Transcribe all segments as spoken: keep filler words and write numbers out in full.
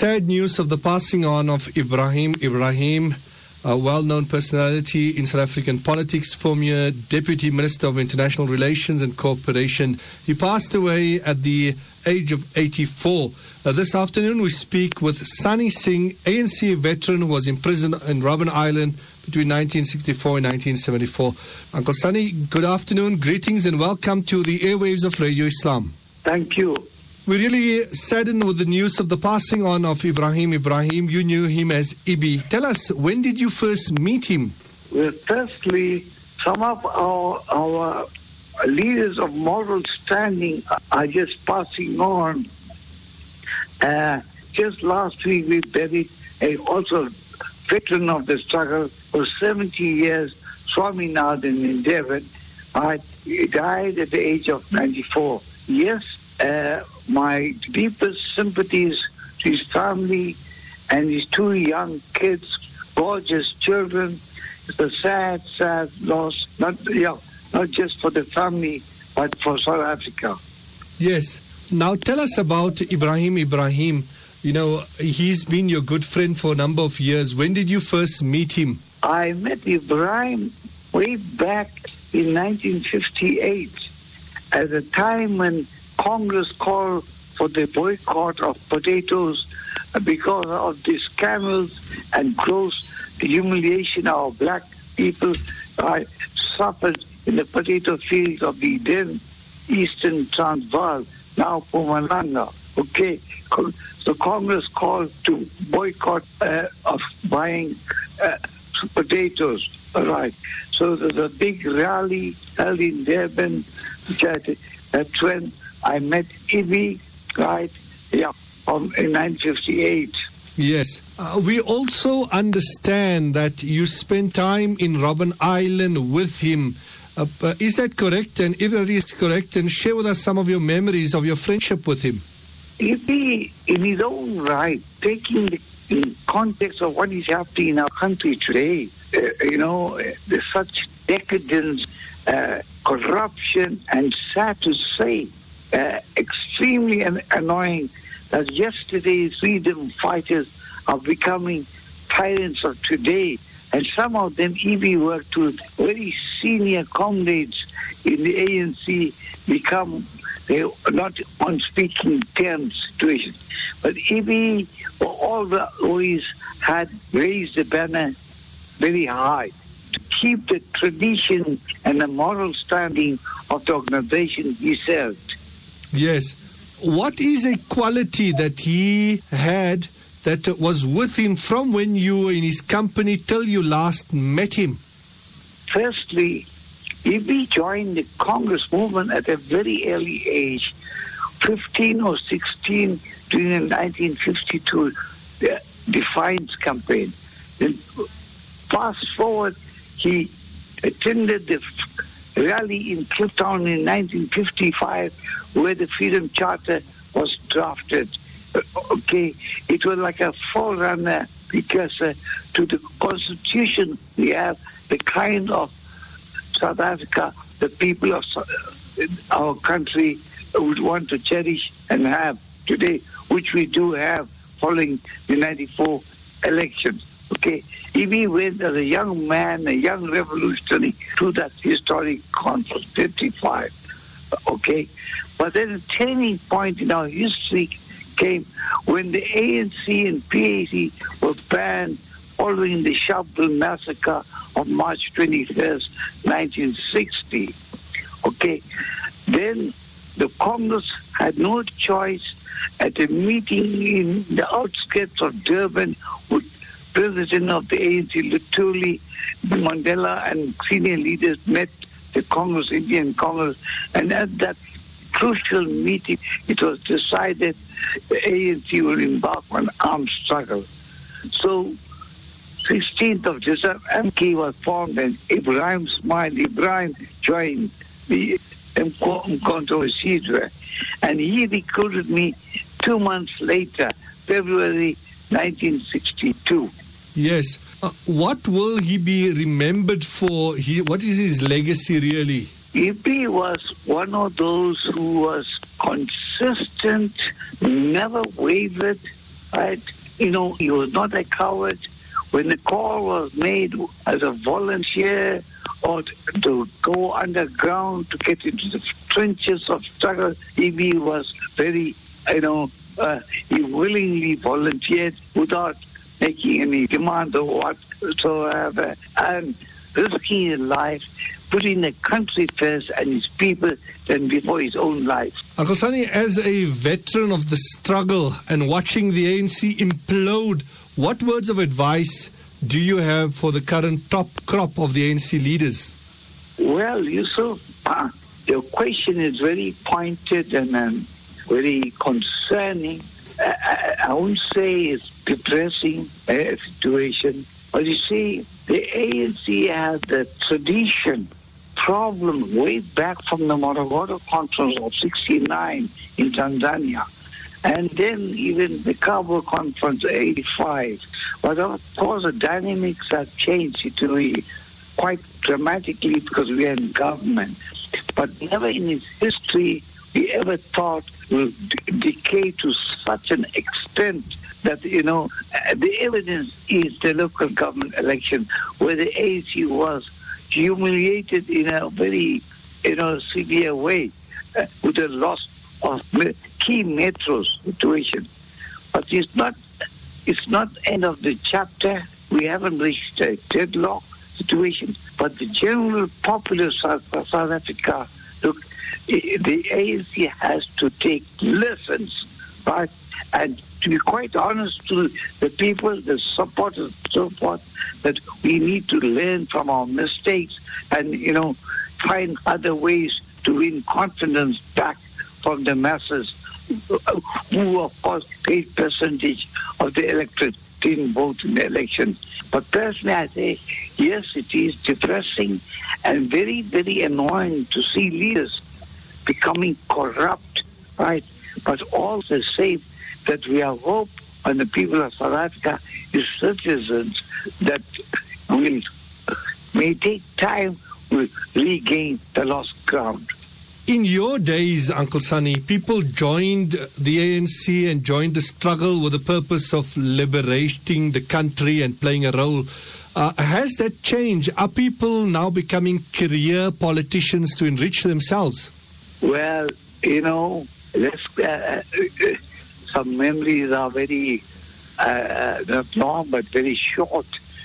sad news of the passing on of Ibrahim Ibrahim, a well-known personality in South African politics, former Deputy Minister of International Relations and Cooperation. He passed away at the age of eighty-four. Uh, this afternoon we speak with Sunny Singh, A N C veteran who was imprisoned in Robben Island between nineteen sixty-four and nineteen seventy-four. Uncle Sunny, good afternoon, greetings and welcome to the airwaves of Radio Islam. Thank you. We're really saddened with the news of the passing on of Ibrahim Ibrahim. You knew him as Ibi. Tell us, when did you first meet him? Well, firstly, some of our, our leaders of moral standing are just passing on. Uh, just last week we buried a also veteran of the struggle for seventy years, Swaminathan in Devon. Uh, he died at the age of ninety-four. Yes, uh, my deepest sympathies to his family and his two young kids, gorgeous children. It's a sad, sad loss, not, yeah, not just for the family, but for South Africa. Yes. Now tell us about Ibrahim Ibrahim. You know, he's been your good friend for a number of years. When did you first meet him? I met Ibrahim way back in nineteen fifty-eight, at a time when Congress called for the boycott of potatoes because of the scandals and gross humiliation our black people uh, suffered in the potato fields of the then Eastern Transvaal, now Mpumalanga. Okay, so Congress called to boycott uh, of buying uh, potatoes. All right. So there's a big rally held in Durban. That's when I met Ibi, right? Yeah, um, in nineteen fifty-eight. Yes. Uh, we also understand that you spent time in Robben Island with him. Uh, uh, is that correct? And if that is correct, then share with us some of your memories of your friendship with him. Ibi, in his own right, taking the in context of what is happening in our country today, uh, you know, uh, there's such decadence, uh, corruption, and sad to say, uh, extremely an- annoying that yesterday's freedom fighters are becoming tyrants of today. And some of them even worked with very senior comrades in the A N C, become they not on speaking terms situation. But Ibi, all the always had raised the banner very high to keep the tradition and the moral standing of the organization he served. Yes. What is a quality that he had that was with him from when you were in his company till you last met him? Firstly, Ibi joined the Congress movement at a very early age, fifteen or sixteen, during the nineteen fifty-two uh, Defiance campaign. Then, fast forward, he attended the rally in Cape Town in nineteen fifty-five, where the Freedom Charter was drafted. Okay, it was like a forerunner, precursor to the Constitution we have, the kind of South Africa the people of our country would want to cherish and have today, which we do have following the ninety-four elections. Okay, Ibi went as a young man, a young revolutionary, to that historic conference, fifty-five. Okay, but then a turning point in our history came when the A N C and P A C were banned following the Sharpeville massacre of March twenty-first, nineteen sixty. Okay, then the Congress had no choice. At a meeting in the outskirts of Durban with President of the A N C, Luthuli, Mandela, and senior leaders met the Congress, Indian Congress, and at that crucial meeting, it was decided the A N C will embark on armed struggle. So, sixteenth of December, M K was formed, and Ibrahim smiled. Ibrahim joined the Mkhonto Sidwe, and he recruited me two months later, February nineteen sixty-two. Yes. Uh, what will he be remembered for? He, what is his legacy really? Ibi was one of those who was consistent, never wavered, right? You know, he was not a coward. When the call was made as a volunteer or to go underground to get into the trenches of struggle, he was very, you know, uh, he willingly volunteered without making any demand or whatsoever, and risking his life, putting the country first and his people than before his own life. Uncle Sunny, as a veteran of the struggle and watching the A N C implode, what words of advice do you have for the current top crop of the A N C leaders? Well, Yusuf, uh, your question is very pointed and um, very concerning. I, I, I won't say it's depressing uh, situation, but you see, the A N C has the tradition, problem way back from the Morogoro Conference of sixty-nine in Tanzania, and then even the Kabul Conference eighty-five. But of course, the dynamics have changed to me quite dramatically because we are in government. But never in its history we ever thought will d- decay to such an extent that, you know, the evidence is the local government election where the A N C was humiliated in a very, you know, severe way uh, with the loss of key metro situation. But it's not, it's not end of the chapter. We haven't reached a deadlock situation. But the general populace of South Africa, look, the A N C has to take lessons, right? And to be quite honest to the people, the supporters, so forth, that we need to learn from our mistakes and, you know, find other ways to win confidence back from the masses who, of course, great percentage of the electorate didn't vote in the election. But personally, I say, yes, it is depressing and very, very annoying to see leaders becoming corrupt, right? But all the same, that we have hope on the people of South Africa is citizens that will, may take time, will regain the lost ground. In your days, Uncle Sunny, people joined the A N C and joined the struggle with the purpose of liberating the country and playing a role. Uh, has that changed? Are people now becoming career politicians to enrich themselves? Well, you know, let's, uh, some memories are very, uh, not long, but very short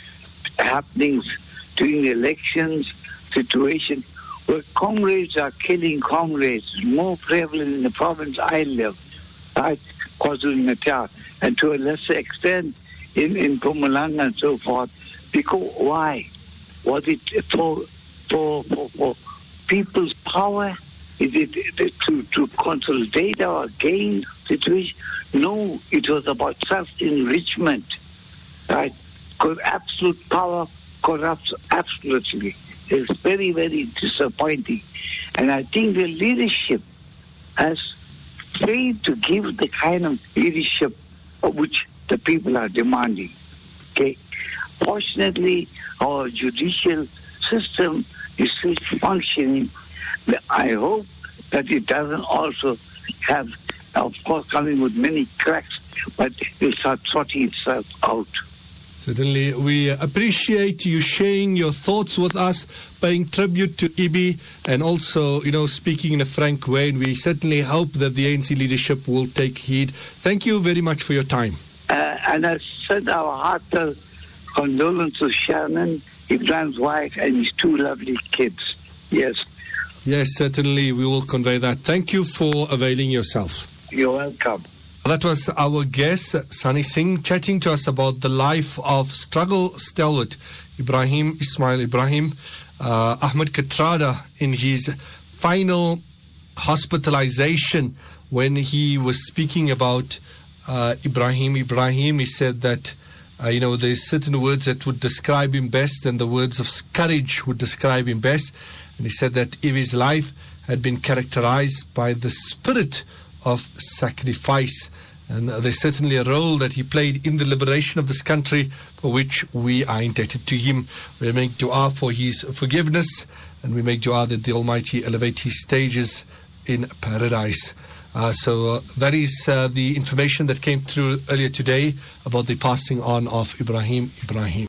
happenings during the elections situation where comrades are killing comrades, more prevalent in the province I live, right, KwaZulu-Natal, and to a lesser extent in, in Mpumalanga and so forth. Because why? Was it for, for, for, for people's power? Is it to, to consolidate our gain situation? No, it was about self-enrichment, right? Because absolute power corrupts absolutely. It's very, very disappointing. And I think the leadership has failed to give the kind of leadership of which the people are demanding. Okay? Fortunately, our judicial system is still functioning. I hope that it doesn't also have, of course, coming with many cracks, but it will start sorting itself out. Certainly, we appreciate you sharing your thoughts with us, paying tribute to I B I, and also, you know, speaking in a frank way. And we certainly hope that the A N C leadership will take heed. Thank you very much for your time. Uh, and I send our heartfelt condolences to Shannon, Ibrahim's wife, and his two lovely kids. Yes. Yes, certainly, we will convey that. Thank you for availing yourself. You're welcome. That was our guest, Sunny Singh, chatting to us about the life of struggle stalwart Ibrahim Ismail Ibrahim. Uh, Ahmed Kathrada, in his final hospitalization, when he was speaking about uh, Ibrahim Ibrahim, he said that uh, you know, there's certain words that would describe him best, and the words of courage would describe him best. And he said that if his life had been characterized by the spirit of sacrifice, and uh, there's certainly a role that he played in the liberation of this country, for which we are indebted to him. We make dua for his forgiveness, and we make dua that the Almighty elevate his stages in paradise. Uh, so uh, that is uh, the information that came through earlier today about the passing on of Ibrahim Ibrahim.